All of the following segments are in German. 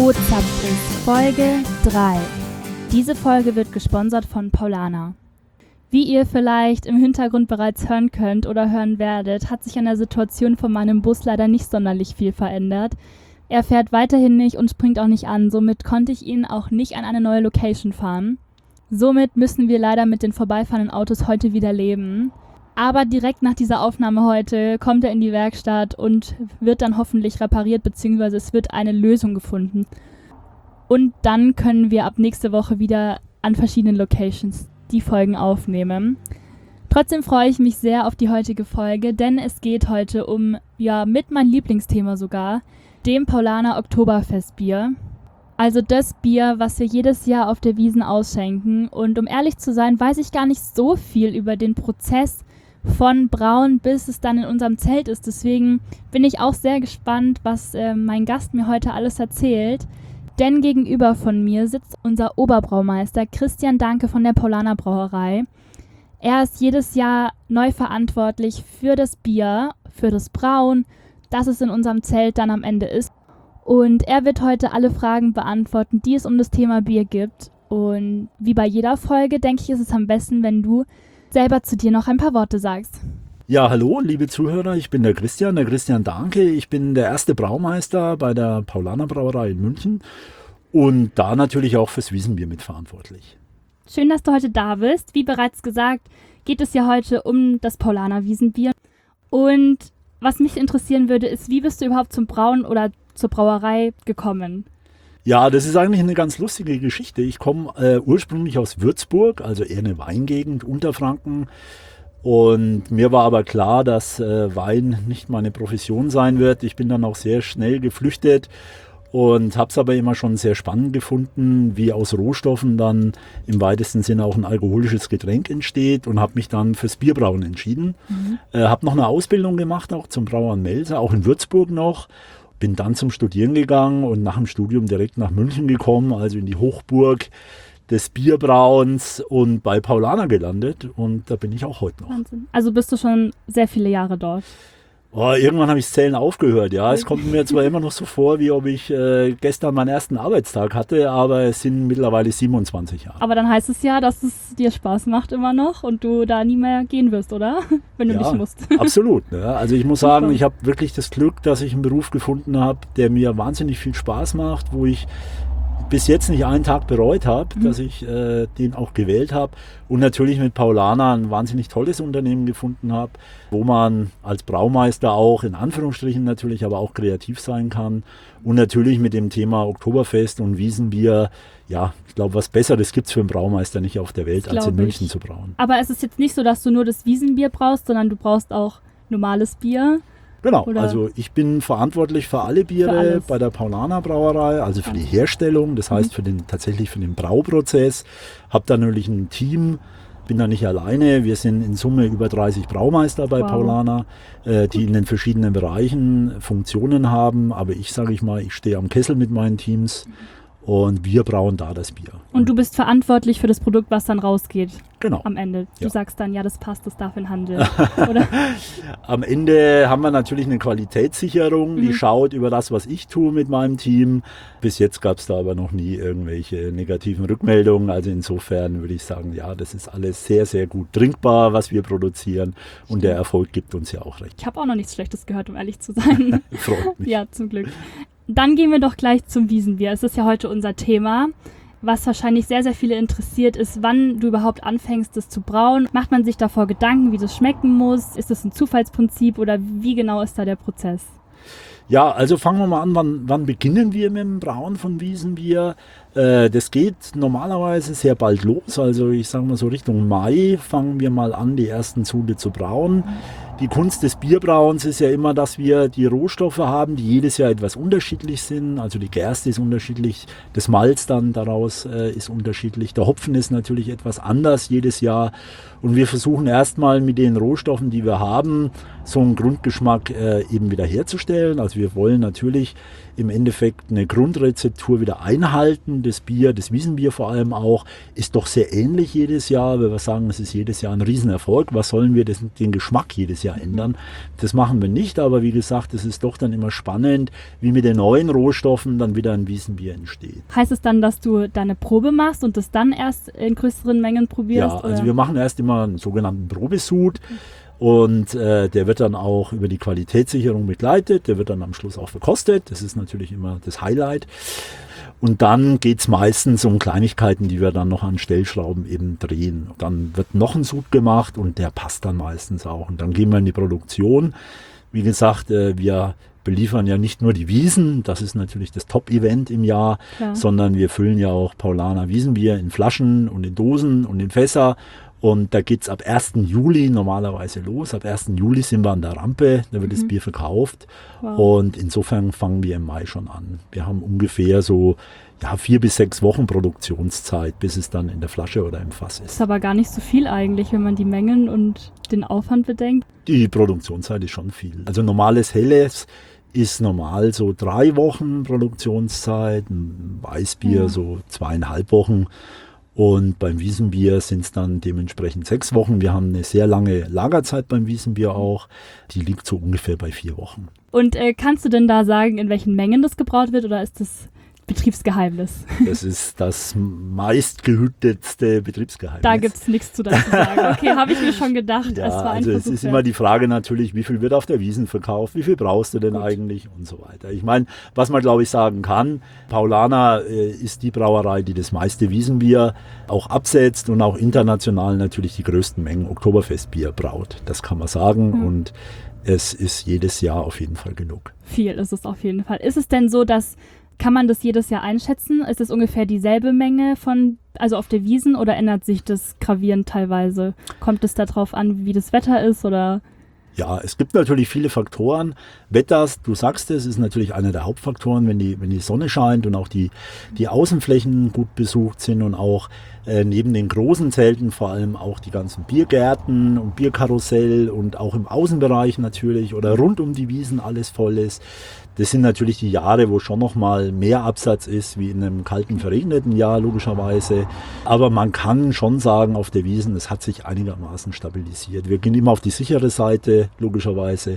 O-Zapfis, Folge 3. Diese Folge wird gesponsert von Paulaner. Wie ihr vielleicht im Hintergrund bereits hören könnt oder hören werdet, hat sich an der Situation von meinem Bus leider nicht sonderlich viel verändert. Er fährt weiterhin nicht und springt auch nicht an, somit konnte ich ihn auch nicht an eine neue Location fahren. Somit müssen wir leider mit den vorbeifahrenden Autos heute wieder leben. Aber direkt nach dieser Aufnahme heute kommt er in die Werkstatt und wird dann hoffentlich repariert, beziehungsweise es wird eine Lösung gefunden. Und dann können wir ab nächste Woche wieder an verschiedenen Locations die Folgen aufnehmen. Trotzdem freue ich mich sehr auf die heutige Folge, denn es geht heute um, mit mein Lieblingsthema sogar, dem Paulaner Oktoberfestbier. Also das Bier, was wir jedes Jahr auf der Wiesn ausschenken. Und um ehrlich zu sein, weiß ich gar nicht so viel über den Prozess von Brauen, bis es dann in unserem Zelt ist. Deswegen bin ich auch sehr gespannt, was mein Gast mir heute alles erzählt. Denn gegenüber von mir sitzt unser Oberbraumeister Christian Danke von der Paulaner Brauerei. Er ist jedes Jahr neu verantwortlich für das Bier, für das Brauen, dass es in unserem Zelt dann am Ende ist. Und er wird heute alle Fragen beantworten, die es um das Thema Bier gibt. Und wie bei jeder Folge, denke ich, ist es am besten, wenn du selber zu dir noch ein paar Worte sagst. Ja, hallo, liebe Zuhörer, ich bin der Christian Danke. Ich bin der erste Braumeister bei der Paulaner Brauerei in München und da natürlich auch fürs Wiesenbier mitverantwortlich. Schön, dass du heute da bist. Wie bereits gesagt, geht es ja heute um das Paulaner Wiesenbier. Und was mich interessieren würde, ist, wie bist du überhaupt zum Brauen oder zur Brauerei gekommen? Ja, das ist eigentlich eine ganz lustige Geschichte. Ich komme ursprünglich aus Würzburg, also eher eine Weingegend, Unterfranken. Und mir war aber klar, dass Wein nicht meine Profession sein wird. Ich bin dann auch sehr schnell geflüchtet und habe es aber immer schon sehr spannend gefunden, wie aus Rohstoffen dann im weitesten Sinne auch ein alkoholisches Getränk entsteht und habe mich dann fürs Bierbrauen entschieden. Habe noch eine Ausbildung gemacht, auch zum Brauer und Melzer, auch in Würzburg noch. Bin dann zum Studieren gegangen und nach dem Studium direkt nach München gekommen, also in die Hochburg des Bierbrauens und bei Paulaner gelandet und da bin ich auch heute noch. Wahnsinn. Also bist du schon sehr viele Jahre dort? Irgendwann habe ich das Zählen aufgehört, ja. Es kommt mir zwar immer noch so vor, wie ob ich gestern meinen ersten Arbeitstag hatte, aber es sind mittlerweile 27 Jahre. Aber dann heißt es ja, dass es dir Spaß macht immer noch und du da nie mehr gehen wirst, oder? Wenn du nicht musst. Absolut. Ja. Also ich muss sagen, ich habe wirklich das Glück, dass ich einen Beruf gefunden habe, der mir wahnsinnig viel Spaß macht, wo ich bis jetzt nicht einen Tag bereut habe, dass ich den auch gewählt habe und natürlich mit Paulaner ein wahnsinnig tolles Unternehmen gefunden habe, wo man als Braumeister auch in Anführungsstrichen natürlich aber auch kreativ sein kann und natürlich mit dem Thema Oktoberfest und Wiesenbier, ja, ich glaube, was Besseres gibt es für einen Braumeister nicht auf der Welt, als in München zu brauen. Aber es ist jetzt nicht so, dass du nur das Wiesenbier brauchst, sondern du brauchst auch normales Bier. Genau, also ich bin verantwortlich für alle Biere bei der Paulaner Brauerei, also für die Herstellung, das heißt tatsächlich für den Brauprozess. Habe da natürlich ein Team, bin da nicht alleine, wir sind in Summe über 30 Braumeister bei Paulaner, die in den verschiedenen Bereichen Funktionen haben, aber ich stehe am Kessel mit meinen Teams. Und wir brauen da das Bier. Und du bist verantwortlich für das Produkt, was dann rausgeht. Genau. Am Ende. Du sagst dann, ja, das passt, das darf in Handel. Oder? Am Ende haben wir natürlich eine Qualitätssicherung, die schaut über das, was ich tue mit meinem Team. Bis jetzt gab es da aber noch nie irgendwelche negativen Rückmeldungen. Also insofern würde ich sagen, ja, das ist alles sehr, sehr gut trinkbar, was wir produzieren. Und der Erfolg gibt uns ja auch recht. Ich habe auch noch nichts Schlechtes gehört, um ehrlich zu sein. Freut mich. Ja, zum Glück. Dann gehen wir doch gleich zum Wiesenbier. Es ist ja heute unser Thema. Was wahrscheinlich sehr, sehr viele interessiert, ist, wann du überhaupt anfängst, das zu brauen. Macht man sich davor Gedanken, wie das schmecken muss? Ist das ein Zufallsprinzip oder wie genau ist da der Prozess? Ja, also fangen wir mal an, wann beginnen wir mit dem Brauen von Wiesenbier? Das geht normalerweise sehr bald los, also ich sage mal so Richtung Mai fangen wir mal an, die ersten Sud zu brauen. Die Kunst des Bierbrauens ist ja immer, dass wir die Rohstoffe haben, die jedes Jahr etwas unterschiedlich sind. Also die Gerste ist unterschiedlich, das Malz dann daraus ist unterschiedlich, der Hopfen ist natürlich etwas anders jedes Jahr. Und wir versuchen erstmal mit den Rohstoffen, die wir haben, so einen Grundgeschmack eben wieder herzustellen. Also wir wollen natürlich im Endeffekt eine Grundrezeptur wieder einhalten. Das Bier, das Wiesenbier vor allem auch, ist doch sehr ähnlich jedes Jahr. Weil wir sagen, es ist jedes Jahr ein Riesenerfolg. Was sollen wir den Geschmack jedes Jahr Jahr ändern. Das machen wir nicht, aber wie gesagt, es ist doch dann immer spannend, wie mit den neuen Rohstoffen dann wieder ein Wiesenbier entsteht. Heißt es dann, dass du deine Probe machst und das dann erst in größeren Mengen probierst? Ja, also wir machen erst immer einen sogenannten Probesud. Und der wird dann auch über die Qualitätssicherung begleitet, der wird dann am Schluss auch verkostet. Das ist natürlich immer das Highlight. Und dann geht es meistens um Kleinigkeiten, die wir dann noch an Stellschrauben eben drehen. Dann wird noch ein Sud gemacht und der passt dann meistens auch. Und dann gehen wir in die Produktion. Wie gesagt, wir beliefern ja nicht nur die Wiesen, das ist natürlich das Top-Event im Jahr, sondern wir füllen ja auch Paulaner Wiesenbier in Flaschen und in Dosen und in Fässer. Und da geht's ab 1. Juli normalerweise los. Ab 1. Juli sind wir an der Rampe, da wird das Bier verkauft. Wow. Und insofern fangen wir im Mai schon an. Wir haben ungefähr so 4 bis 6 Wochen Produktionszeit, bis es dann in der Flasche oder im Fass ist. Das ist aber gar nicht so viel eigentlich, wenn man die Mengen und den Aufwand bedenkt. Die Produktionszeit ist schon viel. Also normales Helles ist normal so 3 Wochen Produktionszeit, ein Weißbier so 2,5 Wochen. Und beim Wiesenbier sind es dann dementsprechend 6 Wochen. Wir haben eine sehr lange Lagerzeit beim Wiesenbier auch. Die liegt so ungefähr bei 4 Wochen. Und kannst du denn da sagen, in welchen Mengen das gebraut wird oder ist das Betriebsgeheimnis? Das ist das meistgehütetste Betriebsgeheimnis. Da gibt es nichts zu dazu sagen. Okay, habe ich mir schon gedacht. Ja, es ist immer die Frage natürlich, wie viel wird auf der Wiesn verkauft, wie viel brauchst du denn eigentlich und so weiter. Ich meine, was man glaube ich sagen kann, Paulaner ist die Brauerei, die das meiste Wiesenbier auch absetzt und auch international natürlich die größten Mengen Oktoberfestbier braut. Das kann man sagen und es ist jedes Jahr auf jeden Fall genug. Viel ist es auf jeden Fall. Ist es denn so, kann man das jedes Jahr einschätzen? Ist es ungefähr dieselbe Menge also auf der Wiesn oder ändert sich das gravierend teilweise? Kommt es darauf an, wie das Wetter ist oder? Ja, es gibt natürlich viele Faktoren. Wetter, du sagst es, ist natürlich einer der Hauptfaktoren, wenn die Sonne scheint und auch die Außenflächen gut besucht sind und auch neben den großen Zelten vor allem auch die ganzen Biergärten und Bierkarussell und auch im Außenbereich natürlich oder rund um die Wiesn alles voll ist. Das sind natürlich die Jahre, wo schon noch mal mehr Absatz ist, wie in einem kalten, verregneten Jahr logischerweise. Aber man kann schon sagen, auf der Wiesn, es hat sich einigermaßen stabilisiert. Wir gehen immer auf die sichere Seite, logischerweise.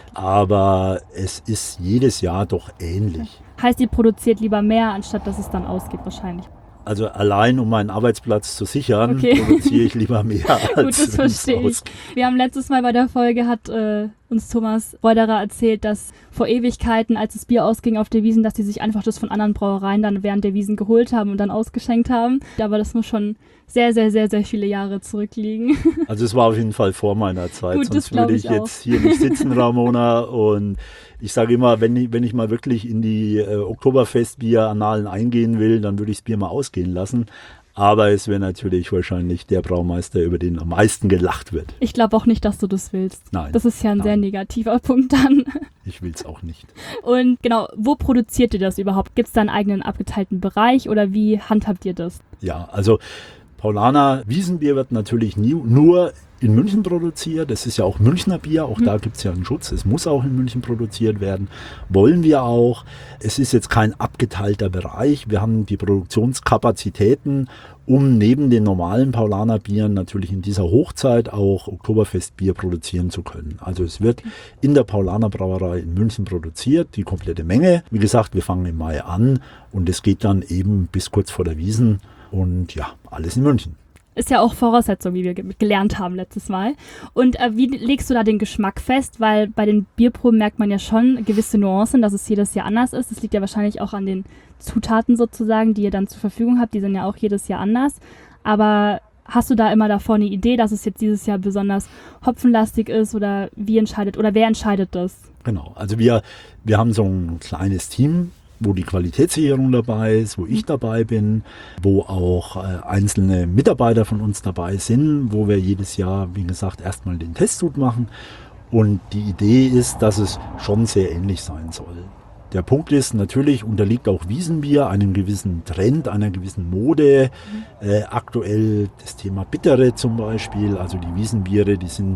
Aber es ist jedes Jahr doch ähnlich. Heißt, ihr produziert lieber mehr, anstatt dass es dann ausgeht wahrscheinlich? Also allein, um meinen Arbeitsplatz zu sichern, produziere ich lieber mehr als Gut, das verstehe ich. Wir haben letztes Mal bei der Folge, hat uns Thomas Reuderer erzählt, dass vor Ewigkeiten, als das Bier ausging auf der Wiesn, dass die sich einfach das von anderen Brauereien dann während der Wiesn geholt haben und dann ausgeschenkt haben. Aber das muss schon sehr, sehr, sehr, sehr viele Jahre zurückliegen. Also es war auf jeden Fall vor meiner Zeit, Gut, sonst würde ich jetzt hier nicht sitzen, Ramona. Und ich sage immer, wenn ich mal wirklich in die Oktoberfestbier-Annalen eingehen will, dann würde ich das Bier mal ausgehen lassen. Aber es wäre natürlich wahrscheinlich der Braumeister, über den am meisten gelacht wird. Ich glaube auch nicht, dass du das willst. Nein. Das ist ja ein sehr negativer Punkt dann. Ich will es auch nicht. Und genau, wo produziert ihr das überhaupt? Gibt es da einen eigenen abgeteilten Bereich oder wie handhabt ihr das? Ja, also Paulaner Wiesenbier wird natürlich nur in München produziert. Das ist ja auch Münchner Bier. Auch da gibt es ja einen Schutz. Es muss auch in München produziert werden. Wollen wir auch. Es ist jetzt kein abgeteilter Bereich. Wir haben die Produktionskapazitäten, um neben den normalen Paulaner Bieren natürlich in dieser Hochzeit auch Oktoberfestbier produzieren zu können. Also es wird in der Paulaner Brauerei in München produziert, die komplette Menge. Wie gesagt, wir fangen im Mai an und es geht dann eben bis kurz vor der Wiesn. Und ja, alles in München. Ist ja auch Voraussetzung, wie wir gelernt haben letztes Mal. Und wie legst du da den Geschmack fest? Weil bei den Bierproben merkt man ja schon gewisse Nuancen, dass es jedes Jahr anders ist. Das liegt ja wahrscheinlich auch an den Zutaten sozusagen, die ihr dann zur Verfügung habt. Die sind ja auch jedes Jahr anders. Aber hast du da immer davor eine Idee, dass es jetzt dieses Jahr besonders hopfenlastig ist? Oder wer entscheidet das? Genau, also wir haben so ein kleines Team, wo die Qualitätssicherung dabei ist, wo ich dabei bin, wo auch einzelne Mitarbeiter von uns dabei sind, wo wir jedes Jahr, wie gesagt, erstmal den Testsud machen. Und die Idee ist, dass es schon sehr ähnlich sein soll. Der Punkt ist, natürlich unterliegt auch Wiesenbier einem gewissen Trend, einer gewissen Mode. Aktuell das Thema Bittere zum Beispiel, also die Wiesenbiere, die sind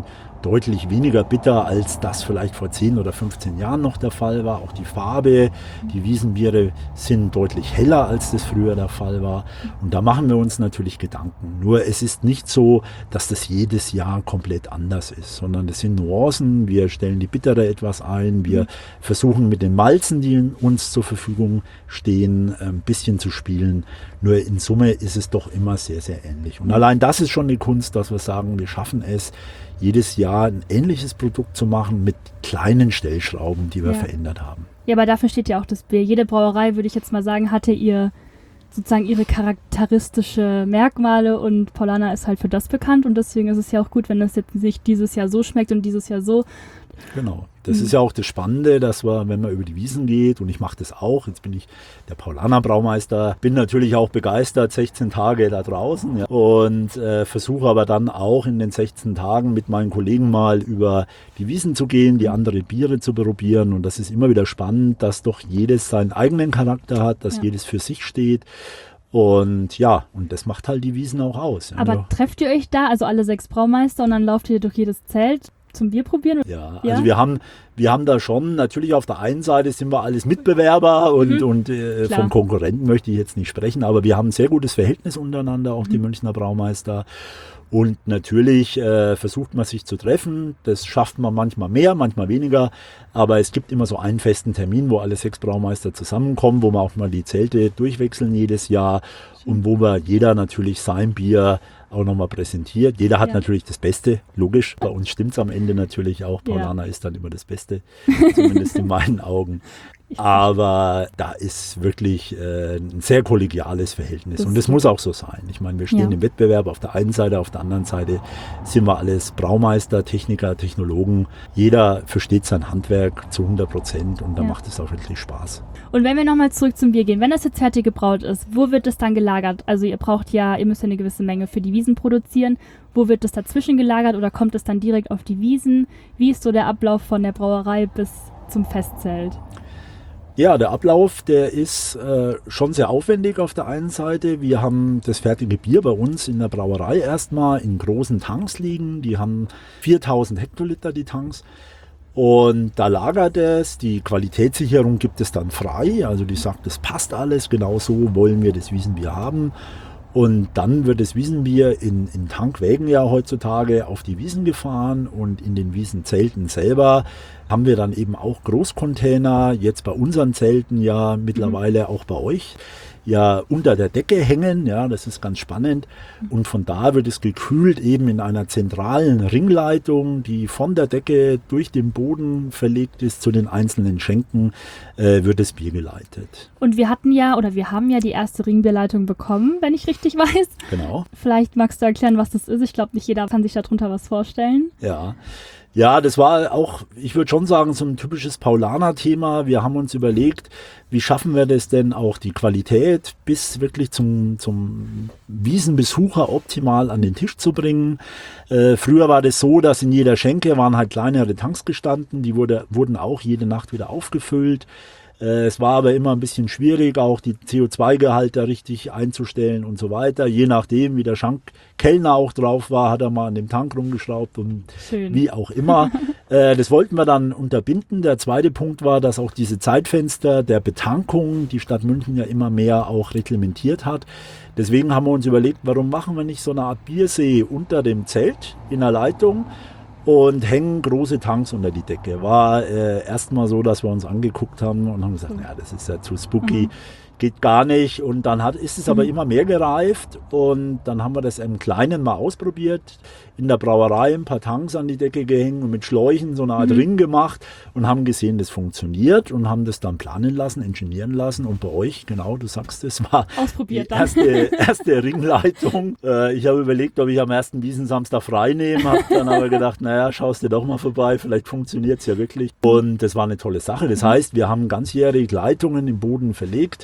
deutlich weniger bitter, als das vielleicht vor 10 oder 15 Jahren noch der Fall war. Auch die Farbe, die Wiesenbiere sind deutlich heller, als das früher der Fall war. Und da machen wir uns natürlich Gedanken. Nur es ist nicht so, dass das jedes Jahr komplett anders ist, sondern es sind Nuancen. Wir stellen die Bittere etwas ein. Wir versuchen mit den Malzen, die uns zur Verfügung stehen, ein bisschen zu spielen. Nur in Summe ist es doch immer sehr, sehr ähnlich. Und allein das ist schon eine Kunst, dass wir sagen, wir schaffen es, jedes Jahr ein ähnliches Produkt zu machen mit kleinen Stellschrauben, die wir verändert haben. Ja, aber dafür steht ja auch das Bier. Jede Brauerei, würde ich jetzt mal sagen, hatte ihre charakteristische Merkmale und Paulaner ist halt für das bekannt und deswegen ist es ja auch gut, wenn das jetzt nicht dieses Jahr so schmeckt und dieses Jahr so. Genau, das ist ja auch das Spannende, dass wir, wenn man über die Wiesen geht, und ich mache das auch, jetzt bin ich der Paulaner Braumeister, bin natürlich auch begeistert, 16 Tage da draußen, ja, und versuche aber dann auch in den 16 Tagen mit meinen Kollegen mal über die Wiesen zu gehen, die andere Biere zu probieren, und das ist immer wieder spannend, dass doch jedes seinen eigenen Charakter hat, dass jedes für sich steht. Und ja, und das macht halt die Wiesen auch aus. Ja. Aber trefft ihr euch da, also alle 6 Braumeister, und dann lauft ihr durch jedes Zelt zum Bier probieren? Ja, also wir haben da schon, natürlich auf der einen Seite sind wir alles Mitbewerber und von Konkurrenten möchte ich jetzt nicht sprechen, aber wir haben ein sehr gutes Verhältnis untereinander, auch die Münchner Braumeister. Und natürlich versucht man sich zu treffen, das schafft man manchmal mehr, manchmal weniger, aber es gibt immer so einen festen Termin, wo alle 6 Braumeister zusammenkommen, wo wir auch mal die Zelte durchwechseln jedes Jahr und wo wir jeder natürlich sein Bier auch nochmal präsentiert. Jeder hat natürlich das Beste, logisch. Bei uns stimmt es am Ende natürlich auch. Paulaner ist dann immer das Beste, zumindest in meinen Augen. Aber da ist wirklich ein sehr kollegiales Verhältnis. Und das muss auch so sein. Ich meine, wir stehen im Wettbewerb auf der einen Seite, auf der anderen Seite sind wir alles Braumeister, Techniker, Technologen. Jeder versteht sein Handwerk zu 100% und da macht es auch wirklich Spaß. Und wenn wir nochmal zurück zum Bier gehen, wenn das jetzt fertig gebraut ist, wo wird es dann gelagert? Also ihr müsst ja eine gewisse Menge für die Wiesen produzieren. Wo wird es dazwischen gelagert oder kommt es dann direkt auf die Wiesen? Wie ist so der Ablauf von der Brauerei bis zum Festzelt? Ja, der Ablauf, der ist schon sehr aufwendig auf der einen Seite. Wir haben das fertige Bier bei uns in der Brauerei erstmal in großen Tanks liegen. Die haben 4000 Hektoliter, die Tanks. Und da lagert es, die Qualitätssicherung gibt es dann frei. Also die sagt, das passt alles, genau so wollen wir das Wiesenbier haben. Und dann wird das Wiesenbier in Tankwägen ja heutzutage auf die Wiesen gefahren und in den Wiesenzelten selber haben wir dann eben auch Großcontainer, jetzt bei unseren Zelten ja mittlerweile auch bei euch, ja unter der Decke hängen, ja, das ist ganz spannend und von da wird es gekühlt eben in einer zentralen Ringleitung, die von der Decke durch den Boden verlegt ist zu den einzelnen Schenken, wird das Bier geleitet. Und wir haben ja die erste Ringbierleitung bekommen, wenn ich richtig weiß. Genau. Vielleicht magst du erklären, was das ist. Ich glaube, nicht jeder kann sich darunter was vorstellen. Ja, das war auch, ich würde schon sagen, so ein typisches Paulaner-Thema. Wir haben uns überlegt, wie schaffen wir das denn auch, die Qualität bis wirklich zum Wiesenbesucher optimal an den Tisch zu bringen. Früher war das so, dass in jeder Schenke waren halt kleinere Tanks gestanden, die wurden auch jede Nacht wieder aufgefüllt. Es war aber immer ein bisschen schwierig, auch die CO2-Gehalte richtig einzustellen und so weiter. Je nachdem, wie der Kellner auch drauf war, hat er mal an dem Tank rumgeschraubt und wie auch immer. Das wollten wir dann unterbinden. Der zweite Punkt war, dass auch diese Zeitfenster der Betankung die Stadt München ja immer mehr auch reglementiert hat. Deswegen haben wir uns überlegt, warum machen wir nicht so eine Art Biersee unter dem Zelt in der Leitung und hängen große Tanks unter die Decke. War erstmal so, dass wir uns angeguckt haben und haben gesagt, ja, das ist ja zu spooky, geht gar nicht. Und dann ist es aber immer mehr gereift und dann haben wir das im Kleinen mal ausprobiert, in der Brauerei ein paar Tanks an die Decke gehängt und mit Schläuchen so eine Art Ring gemacht und haben gesehen, das funktioniert und haben das dann planen lassen, ingenieren lassen und bei euch, genau, du sagst es, war ausprobiert die erste Ringleitung. Ich habe überlegt, ob ich am ersten Wiesensamstag frei nehme, habe dann aber gedacht, naja, schaust dir doch mal vorbei, vielleicht funktioniert es ja wirklich. Und das war eine tolle Sache. Das heißt, wir haben ganzjährig Leitungen im Boden verlegt,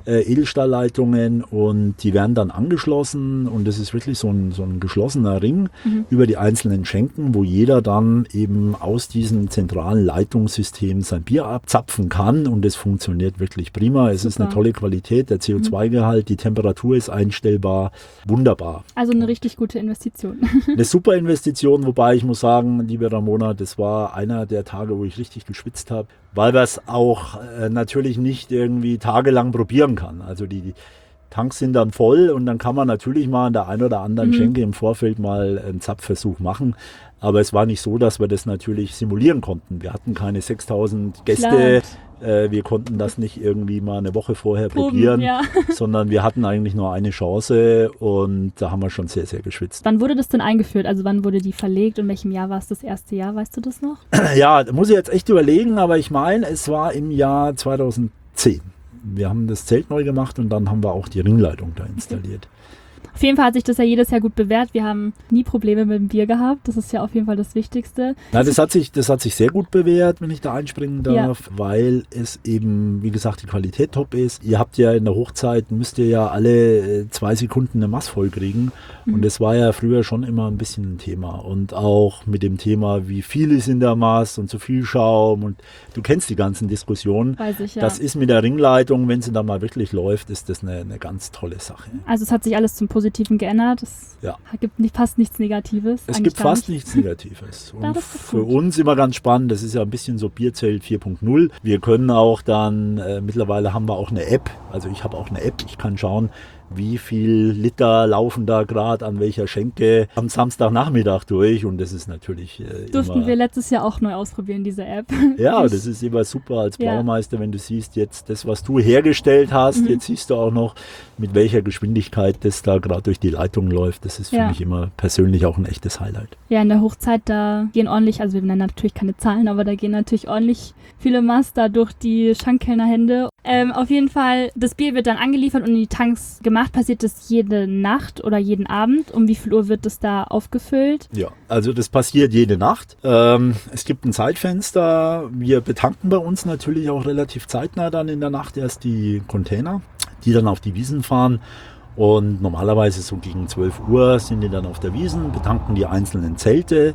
Edelstahlleitungen und die werden dann angeschlossen und das ist wirklich so ein geschlossener Ring über die einzelnen Schenken, wo jeder dann eben aus diesem zentralen Leitungssystem sein Bier abzapfen kann und es funktioniert wirklich prima. Es ist eine tolle Qualität, der CO2-Gehalt, die Temperatur ist einstellbar, wunderbar. Also eine richtig gute Investition. Eine super Investition, wobei ich muss sagen, liebe Ramona, das war einer der Tage, wo ich richtig geschwitzt habe, weil wir es auch natürlich nicht irgendwie tagelang probieren kann. Also die Tanks sind dann voll und dann kann man natürlich mal an der einen oder anderen Schenke im Vorfeld mal einen Zapfversuch machen. Aber es war nicht so, dass wir das natürlich simulieren konnten. Wir hatten keine 6000 Gäste. Wir konnten das nicht irgendwie mal eine Woche vorher probieren, sondern wir hatten eigentlich nur eine Chance und da haben wir schon sehr, sehr geschwitzt. Wann wurde das denn eingeführt? Also wann wurde die verlegt und in welchem Jahr war es das erste Jahr? Weißt du das noch? Ja, da muss ich jetzt echt überlegen, aber ich meine, es war im Jahr 2010. Wir haben das Zelt neu gemacht und dann haben wir auch die Ringleitung da installiert. Auf jeden Fall hat sich das ja jedes Jahr gut bewährt. Wir haben nie Probleme mit dem Bier gehabt. Das ist ja auf jeden Fall das Wichtigste. Na, das hat sich sehr gut bewährt, wenn ich da einspringen darf, weil es eben, wie gesagt, die Qualität top ist. Ihr habt ja in der Hochzeit, müsst ihr ja alle 2 Sekunden eine Maß voll kriegen. Und das war ja früher schon immer ein bisschen ein Thema. Und auch mit dem Thema, wie viel ist in der Maß und zu viel Schaum. Und du kennst die ganzen Diskussionen. Weiß ich, ja. Das ist mit der Ringleitung, wenn sie da mal wirklich läuft, ist das eine ganz tolle Sache. Also es hat sich alles zum Positiven geändert. Es gibt fast nichts Negatives. Es gibt fast nichts Negatives. Und für uns immer ganz spannend, das ist ja ein bisschen so Bierzelt 4.0. Wir können auch dann, mittlerweile haben wir auch eine App, also ich habe auch eine App, ich kann schauen, wie viel Liter laufen da gerade an welcher Schenke am Samstagnachmittag durch und das ist natürlich Durften wir letztes Jahr auch neu ausprobieren, diese App. Ja, das ist immer super als Braumeister, wenn du siehst jetzt das, was du hergestellt hast, jetzt siehst du auch noch, mit welcher Geschwindigkeit das da gerade durch die Leitung läuft. Das ist für mich immer persönlich auch ein echtes Highlight. Ja, in der Hochzeit, da gehen ordentlich, also wir nennen natürlich keine Zahlen, aber da gehen natürlich ordentlich viele Master durch die Schankkellnerhände. Auf jeden Fall, das Bier wird dann angeliefert und in die Tanks gemacht. Passiert das jede Nacht oder jeden Abend? Um wie viel Uhr wird das da aufgefüllt? Ja, also das passiert jede Nacht. Es gibt ein Zeitfenster. Wir betanken bei uns natürlich auch relativ zeitnah dann in der Nacht erst die Container, die dann auf die Wiesen fahren. Und normalerweise so gegen 12 Uhr sind die dann auf der Wiesen, betanken die einzelnen Zelte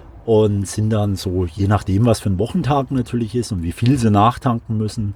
und sind dann so, je nachdem, was für ein Wochentag natürlich ist und wie viel sie nachtanken müssen,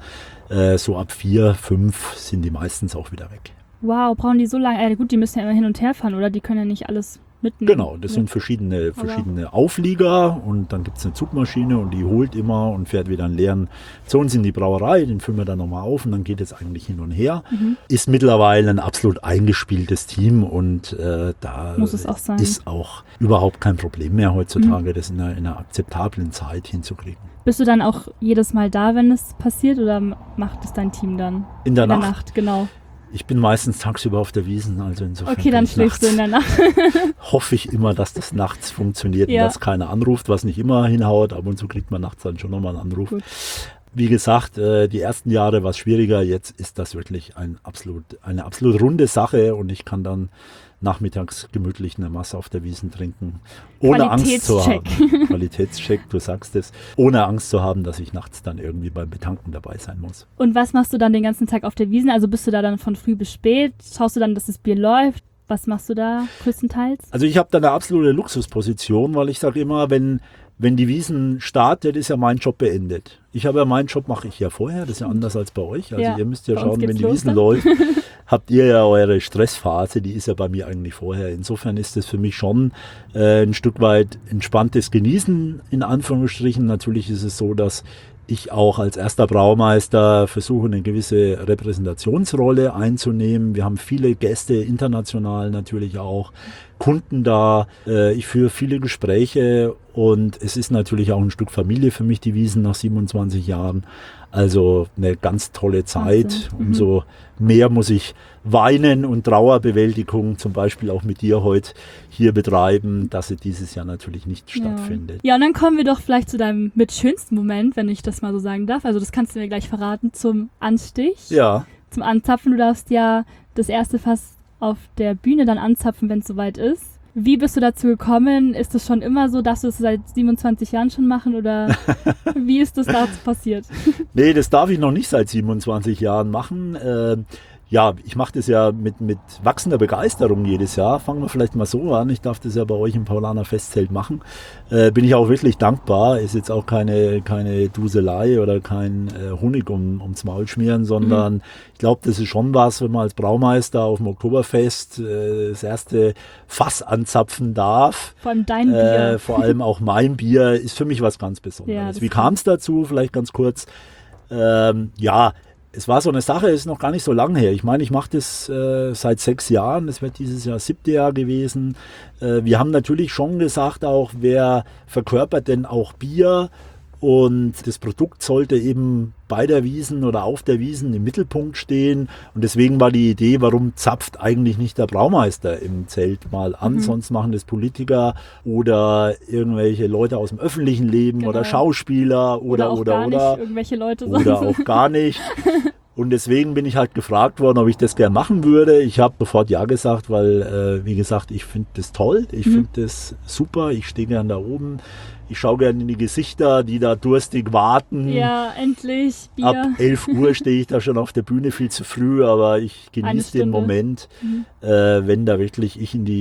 so ab 4, 5 sind die meistens auch wieder weg. Wow, brauchen die so lange? Gut, die müssen ja immer hin und her fahren, oder? Die können ja nicht alles mitnehmen. Genau, das sind verschiedene Auflieger und dann gibt es eine Zugmaschine und die holt immer und fährt wieder einen leeren zu uns in die Brauerei, den füllen wir dann nochmal auf und dann geht es eigentlich hin und her. Ist mittlerweile ein absolut eingespieltes Team und da muss es auch sein. Ist auch überhaupt kein Problem mehr heutzutage, das in einer akzeptablen Zeit hinzukriegen. Bist du dann auch jedes Mal da, wenn es passiert oder macht es dein Team dann? In der Nacht, genau. Ich bin meistens tagsüber auf der Wiesn, also insofern. Okay, dann schläfst du in der Nacht. Hoffe ich immer, dass das nachts funktioniert und dass keiner anruft, was nicht immer hinhaut. Ab und zu kriegt man nachts dann schon nochmal einen Anruf. Gut. Wie gesagt, die ersten Jahre war es schwieriger. Jetzt ist das wirklich eine absolut runde Sache und ich kann dann nachmittags gemütlich eine Masse auf der Wiesn trinken, ohne Angst zu haben. Qualitätscheck, du sagst es, ohne Angst zu haben, dass ich nachts dann irgendwie beim Betanken dabei sein muss. Und was machst du dann den ganzen Tag auf der Wiesn? Also bist du da dann von früh bis spät? Schaust du dann, dass das Bier läuft? Was machst du da größtenteils? Also ich habe da eine absolute Luxusposition, weil ich sage immer, wenn die Wiesn startet, ist ja mein Job beendet. Meinen Job mache ich ja vorher, das ist ja anders als bei euch. Also ihr müsst ja schauen, wenn die Wiesn läuft, habt ihr ja eure Stressphase, die ist ja bei mir eigentlich vorher. Insofern ist das für mich schon ein Stück weit entspanntes Genießen, in Anführungsstrichen. Natürlich ist es so, dass ich auch als erster Braumeister versuche, eine gewisse Repräsentationsrolle einzunehmen. Wir haben viele Gäste, international natürlich auch, Kunden da. Ich führe viele Gespräche und es ist natürlich auch ein Stück Familie für mich, die Wiesn nach 27 Jahren. Also eine ganz tolle Zeit. Umso mehr muss ich Weinen und Trauerbewältigung zum Beispiel auch mit dir heute hier betreiben, dass sie dieses Jahr natürlich nicht stattfindet. Ja, und dann kommen wir doch vielleicht zu deinem mit schönsten Moment, wenn ich das mal so sagen darf. Also das kannst du mir gleich verraten, zum Anstich. Ja. Zum Anzapfen. Du darfst ja das erste Fass auf der Bühne dann anzapfen, wenn es soweit ist. Wie bist du dazu gekommen? Ist es schon immer so, dass du es seit 27 Jahren schon machen oder wie ist das dazu passiert? Nee, das darf ich noch nicht seit 27 Jahren machen. Ja, ich mache das ja mit wachsender Begeisterung jedes Jahr. Fangen wir vielleicht mal so an. Ich darf das ja bei euch im Paulaner Festzelt machen. Bin ich auch wirklich dankbar. Ist jetzt auch keine Duselei oder kein Honig ums Maul schmieren, sondern ich glaube, das ist schon was, wenn man als Braumeister auf dem Oktoberfest das erste Fass anzapfen darf. Vor allem dein Bier. Vor allem auch mein Bier ist für mich was ganz Besonderes. Ja, wie kam es dazu? Vielleicht ganz kurz. Ja, es war so eine Sache, ist noch gar nicht so lange her. Ich meine, ich mache das seit 6 Jahren. Das wird dieses Jahr 7. Jahr gewesen. Wir haben natürlich schon gesagt auch, wer verkörpert denn auch Bier? Und das Produkt sollte eben bei der Wiesn oder auf der Wiesn im Mittelpunkt stehen. Und deswegen war die Idee, warum zapft eigentlich nicht der Braumeister im Zelt mal an? Sonst machen das Politiker oder irgendwelche Leute aus dem öffentlichen Leben oder Schauspieler oder irgendwelche Leute oder auch gar nicht. Und deswegen bin ich halt gefragt worden, ob ich das gern machen würde. Ich habe sofort ja gesagt, weil, wie gesagt, ich finde das toll. Ich finde das super. Ich stehe gern da oben. Ich schaue gerne in die Gesichter, die da durstig warten. Ja, endlich Bier. Ab 11 Uhr stehe ich da schon auf der Bühne, viel zu früh, aber ich genieße den Moment, wenn da wirklich ich in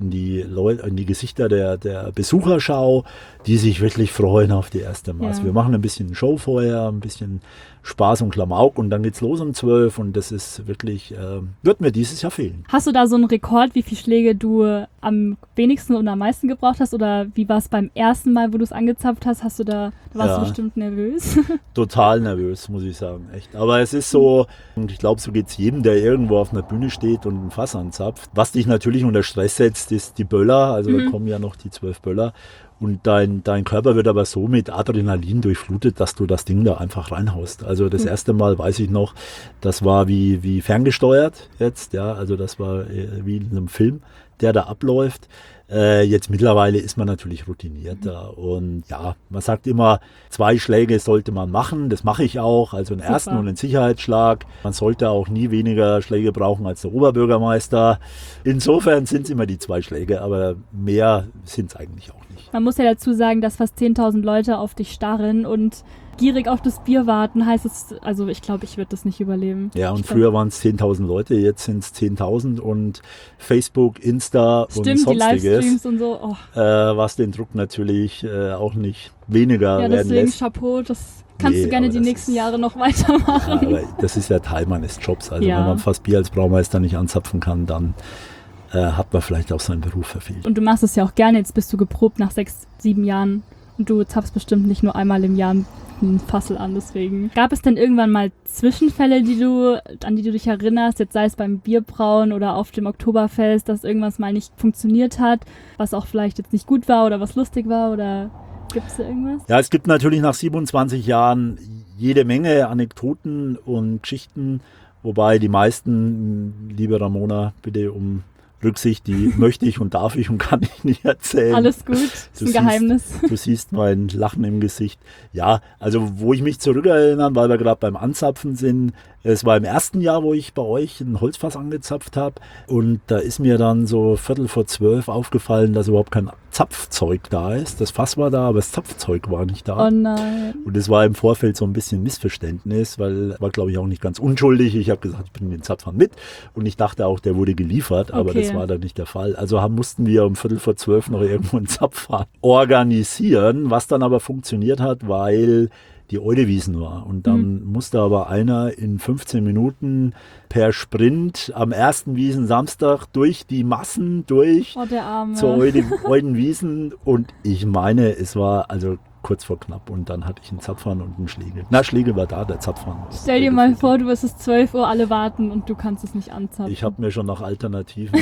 die Gesichter der Besucher schaue, die sich wirklich freuen auf die erste Maß. Ja. Wir machen ein bisschen Show vorher, ein bisschen Spaß und Klamauk und dann geht's los um 12 und das ist wirklich, wird mir dieses Jahr fehlen. Hast du da so einen Rekord, wie viele Schläge du am wenigsten und am meisten gebraucht hast oder wie war es beim ersten Mal, wo du es angezapft hast? Warst du bestimmt nervös? Total nervös, muss ich sagen, echt. Aber es ist so, und ich glaube, so geht's jedem, der irgendwo auf einer Bühne steht und ein Fass anzapft. Was dich natürlich unter Stress setzt, ist die Böller, also da kommen ja noch die 12 Böller. Und dein Körper wird aber so mit Adrenalin durchflutet, dass du das Ding da einfach reinhaust. Also das erste Mal weiß ich noch, das war wie ferngesteuert jetzt, ja, also das war wie in einem Film, der da abläuft. Jetzt mittlerweile ist man natürlich routinierter und ja, man sagt immer, 2 Schläge sollte man machen, das mache ich auch, also einen ersten und einen Sicherheitsschlag. Man sollte auch nie weniger Schläge brauchen als der Oberbürgermeister. Insofern sind es immer die 2 Schläge, aber mehr sind es eigentlich auch nicht. Man muss ja dazu sagen, dass fast 10.000 Leute auf dich starren und gierig auf das Bier warten, heißt es, also ich glaube, ich würde das nicht überleben. Ja, und früher waren es 10.000 Leute, jetzt sind es 10.000 und Facebook, Insta und sonstiges. Stimmt, die Livestreams und so. Oh. Was den Druck natürlich auch nicht weniger werden lässt. Ja, deswegen Chapeau, das kannst du gerne die nächsten Jahre noch weitermachen. Ja, aber das ist ja Teil meines Jobs, also wenn man fast Bier als Braumeister nicht anzapfen kann, dann hat man vielleicht auch seinen Beruf verfehlt. Und du machst es ja auch gerne, jetzt bist du geprobt nach 6, 7 Jahren und du zapfst bestimmt nicht nur einmal im Jahr ein Fassel an, deswegen. Gab es denn irgendwann mal Zwischenfälle, an die du dich erinnerst, jetzt sei es beim Bierbrauen oder auf dem Oktoberfest, dass irgendwas mal nicht funktioniert hat, was auch vielleicht jetzt nicht gut war oder was lustig war oder gibt es da irgendwas? Ja, es gibt natürlich nach 27 Jahren jede Menge Anekdoten und Geschichten, wobei die meisten, liebe Ramona, bitte um Rücksicht, die möchte ich und darf ich und kann ich nicht erzählen. Alles gut, das ist ein Geheimnis. Du siehst mein Lachen im Gesicht. Ja, also wo ich mich zurückerinnere, weil wir gerade beim Anzapfen sind, es war im ersten Jahr, wo ich bei euch ein Holzfass angezapft habe und da ist mir dann so 11:45 aufgefallen, dass überhaupt kein Zapfzeug da ist. Das Fass war da, aber das Zapfzeug war nicht da. Oh nein. Und es war im Vorfeld so ein bisschen Missverständnis, weil war, glaube ich, auch nicht ganz unschuldig. Ich habe gesagt, ich bringe den Zapfhahn mit und ich dachte auch, der wurde geliefert, aber das war dann nicht der Fall. Also mussten wir um 11:45 noch irgendwo einen Zapfhahn organisieren, was dann aber funktioniert hat, weil die Eudewiesen war. Und dann musste aber einer in 15 Minuten per Sprint am ersten Wiesensamstag durch die Massen durch zur Eudenwiesen. Und ich meine, es war also kurz vor knapp und dann hatte ich einen Zapfhahn und einen Schlegel. Na, Schlegel war da, der Zapfhahn. Stell dir mal vor, du wirst es 12 Uhr, alle warten und du kannst es nicht anzapfen. Ich habe mir schon Alternativen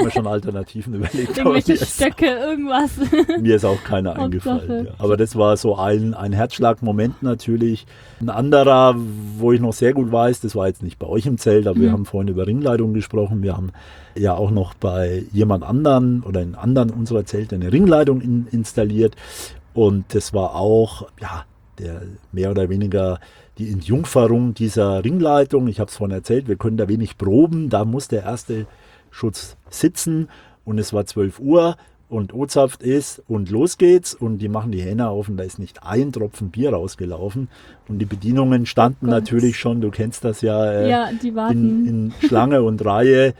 überlegt. Irgendwelche Stöcke, irgendwas. Mir ist auch keiner eingefallen. Ja. Aber das war so ein Herzschlagmoment natürlich. Ein anderer, wo ich noch sehr gut weiß, das war jetzt nicht bei euch im Zelt, aber wir haben vorhin über Ringleitung gesprochen. Wir haben ja auch noch bei jemand anderen oder in anderen unserer Zelte eine Ringleitung installiert. Und das war auch, ja, der mehr oder weniger die Entjungferung dieser Ringleitung. Ich habe es vorhin erzählt, wir können da wenig proben. Da muss der erste Schutz sitzen. und es war 12 Uhr und O-Zapft ist und los geht's und die machen die Hähne auf und da ist nicht ein Tropfen Bier rausgelaufen und die Bedienungen standen natürlich schon, du kennst das ja, die warten. in Schlange und Reihe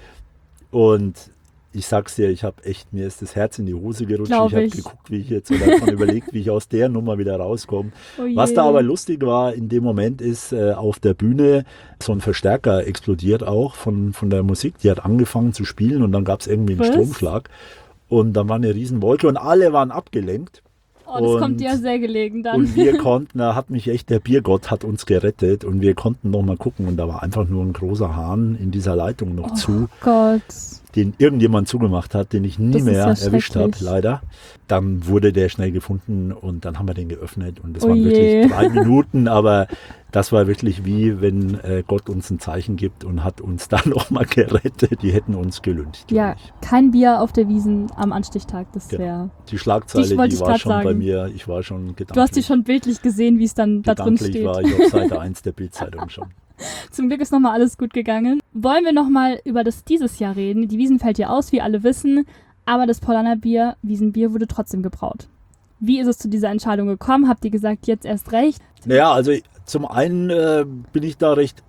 und ich sag's dir, mir ist das Herz in die Hose gerutscht. Ich habe geguckt, wie ich jetzt oder davon überlegt, wie ich aus der Nummer wieder rauskomme. Oh Was da aber lustig war, in dem Moment ist auf der Bühne so ein Verstärker explodiert auch von der Musik. Die hat angefangen zu spielen und dann gab es irgendwie einen Stromschlag. Und dann war eine Riesenwolke und alle waren abgelenkt. Oh, das kommt dir ja sehr gelegen dann. Und wir konnten, da hat mich echt der Biergott hat uns gerettet und wir konnten noch mal gucken und da war einfach nur ein großer Hahn in dieser Leitung noch zu. Oh Gott. Den irgendjemand zugemacht hat, den ich nie mehr erwischt habe, leider. Dann wurde der schnell gefunden und dann haben wir den geöffnet und das waren wirklich 3 Minuten, aber das war wirklich wie, wenn Gott uns ein Zeichen gibt und hat uns dann nochmal gerettet. Die hätten uns gelüncht. Ja, kein Bier auf der Wiesn am Anstichtag, das wäre... Ja. Die Schlagzeile, die war schon bei mir, ich war schon gedanklich. Du hast die schon bildlich gesehen, wie es dann da drin steht. Gedanklich war ich auf Seite 1 der Bildzeitung schon. Zum Glück ist nochmal alles gut gegangen. Wollen wir nochmal über das dieses Jahr reden? Die Wiesn fällt ja aus, wie alle wissen, aber das Paulaner Bier, Wiesenbier, wurde trotzdem gebraut. Wie ist es zu dieser Entscheidung gekommen? Habt ihr gesagt, jetzt erst recht? Naja, also zum einen bin ich da recht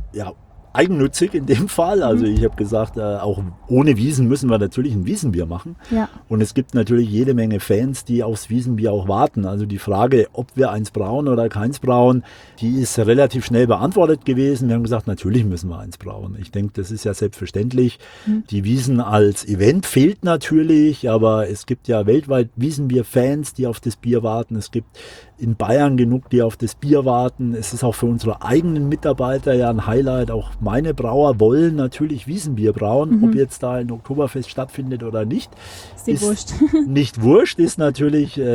eigennützig in dem Fall. Also ich habe gesagt, auch ohne Wiesn müssen wir natürlich ein Wiesenbier machen. Ja. Und es gibt natürlich jede Menge Fans, die aufs Wiesenbier auch warten. Also die Frage, ob wir eins brauen oder keins brauen, die ist relativ schnell beantwortet gewesen. Wir haben gesagt, natürlich müssen wir eins brauen. Ich denke, das ist ja selbstverständlich. Die Wiesn als Event fehlt natürlich, aber es gibt ja weltweit Wiesenbier-Fans, die auf das Bier warten. Es gibt in Bayern genug, die auf das Bier warten. Es ist auch für unsere eigenen Mitarbeiter ja ein Highlight. Auch meine Brauer wollen natürlich Wiesenbier brauen. Ob jetzt da ein Oktoberfest stattfindet oder nicht. Ist wurscht. Nicht wurscht ist natürlich, ich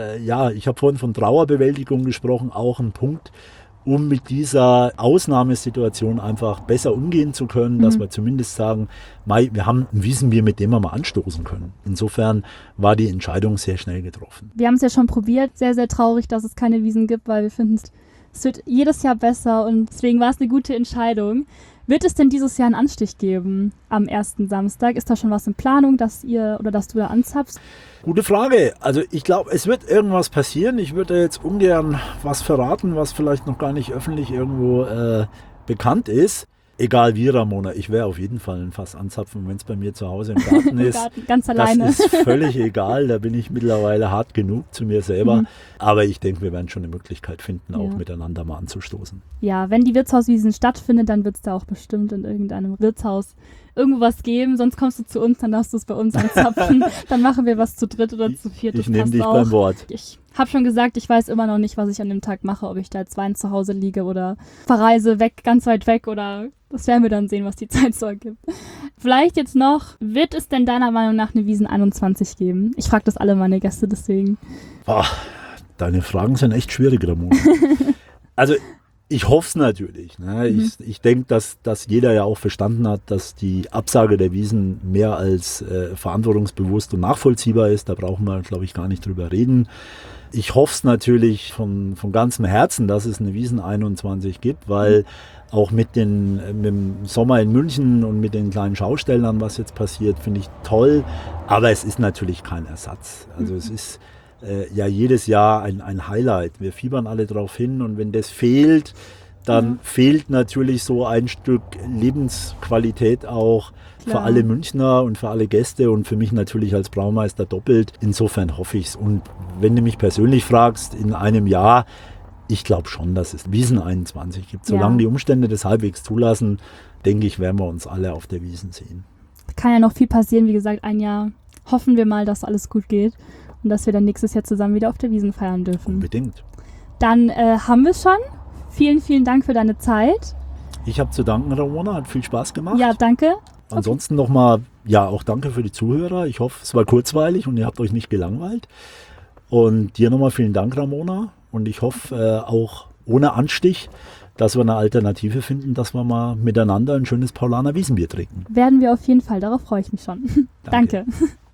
habe vorhin von Trauerbewältigung gesprochen, auch ein Punkt, um mit dieser Ausnahmesituation einfach besser umgehen zu können, dass wir zumindest sagen, wir haben ein Wiesenbier, mit dem wir mal anstoßen können. Insofern war die Entscheidung sehr schnell getroffen. Wir haben es ja schon probiert, sehr, sehr traurig, dass es keine Wiesn gibt, weil wir finden, es wird jedes Jahr besser und deswegen war es eine gute Entscheidung. Wird es denn dieses Jahr einen Anstich geben am ersten Samstag? Ist da schon was in Planung, dass du da anzapfst? Gute Frage. Also ich glaube, es wird irgendwas passieren. Ich würde jetzt ungern was verraten, was vielleicht noch gar nicht öffentlich irgendwo bekannt ist. Egal wie, Ramona, ich werde auf jeden Fall ein Fass anzapfen, wenn es bei mir zu Hause im Garten ist. Ganz alleine. Das ist völlig egal, da bin ich mittlerweile hart genug zu mir selber. Aber ich denke, wir werden schon eine Möglichkeit finden, auch miteinander mal anzustoßen. Ja, wenn die Wirtshauswiesn stattfindet, dann wird es da auch bestimmt in irgendeinem Wirtshaus irgendwo was geben. Sonst kommst du zu uns, dann darfst du es bei uns anzapfen. Dann machen wir was zu dritt oder zu viert. Ich nehme dich beim Wort. Ich habe schon gesagt, ich weiß immer noch nicht, was ich an dem Tag mache, ob ich da als Wein zu Hause liege oder verreise ganz weit weg oder das werden wir dann sehen, was die Zeit so ergibt. Vielleicht jetzt noch, wird es denn deiner Meinung nach eine Wiesn 21 geben? Ich frage das alle meine Gäste deswegen. Deine Fragen sind echt schwierig, Ramona. Also ich hoffe es natürlich. Ne? Ich denke, dass jeder ja auch verstanden hat, dass die Absage der Wiesn mehr als verantwortungsbewusst und nachvollziehbar ist. Da brauchen wir, glaube ich, gar nicht drüber reden. Ich hoffe es natürlich von ganzem Herzen, dass es eine Wiesn 21 gibt, weil auch mit dem Sommer in München und mit den kleinen Schaustellern, was jetzt passiert, finde ich toll. Aber es ist natürlich kein Ersatz. Also es ist jedes Jahr ein Highlight. Wir fiebern alle drauf hin und wenn das fehlt, dann fehlt natürlich so ein Stück Lebensqualität auch für alle Münchner und für alle Gäste und für mich natürlich als Braumeister doppelt. Insofern hoffe ich es. Und wenn du mich persönlich fragst, in einem Jahr, ich glaube schon, dass es Wiesn 21 gibt. Solange die Umstände das halbwegs zulassen, denke ich, werden wir uns alle auf der Wiesn sehen. Kann ja noch viel passieren. Wie gesagt, ein Jahr hoffen wir mal, dass alles gut geht und dass wir dann nächstes Jahr zusammen wieder auf der Wiesn feiern dürfen. Unbedingt. Dann haben wir es schon. Vielen, vielen Dank für deine Zeit. Ich habe zu danken, Ramona. Hat viel Spaß gemacht. Ja, danke. Ansonsten nochmal, auch danke für die Zuhörer. Ich hoffe, es war kurzweilig und ihr habt euch nicht gelangweilt. Und dir nochmal vielen Dank, Ramona. Und ich hoffe auch ohne Anstich, dass wir eine Alternative finden, dass wir mal miteinander ein schönes Paulaner Wiesenbier trinken. Werden wir auf jeden Fall. Darauf freue ich mich schon. Danke.